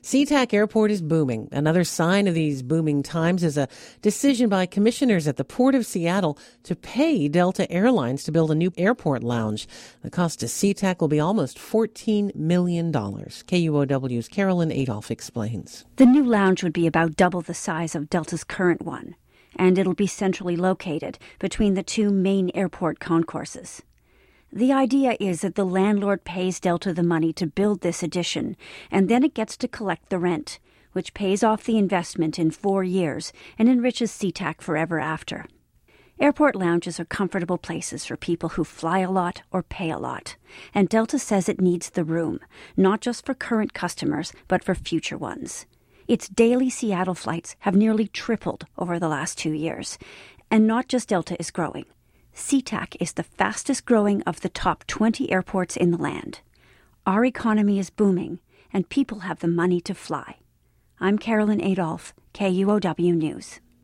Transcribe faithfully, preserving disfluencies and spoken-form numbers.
SeaTac Airport is booming. Another sign of these booming times is a decision by commissioners at the Port of Seattle to pay Delta Airlines to build a new airport lounge. The cost to SeaTac will be almost fourteen million dollars. K U O W's Carolyn Adolph explains. The new lounge would be about double the size of Delta's current one, and it'll be centrally located between the two main airport concourses. The idea is that the landlord pays Delta the money to build this addition, and then it gets to collect the rent, which pays off the investment in four years and enriches SeaTac forever after. Airport lounges are comfortable places for people who fly a lot or pay a lot, and Delta says it needs the room, not just for current customers, but for future ones. Its daily Seattle flights have nearly tripled over the last two years, and not just Delta is growing. SeaTac is the fastest growing of the top twenty airports in the land. Our economy is booming, and people have the money to fly. I'm Carolyn Adolph, K U O W News.